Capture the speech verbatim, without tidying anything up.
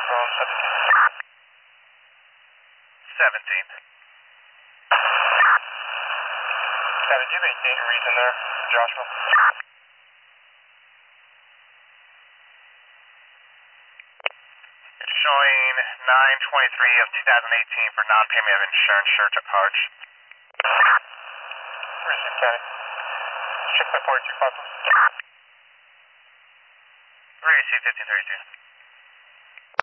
Rowan seventeen. seventeen. Kevin, do you have any date and reason there, Joshua? It's showing nine twenty-three of two thousand eighteen for non-payment of insurance surcharge. Receive, Kenny. Check my forty-two five, please. Receive fifteen thirty-two.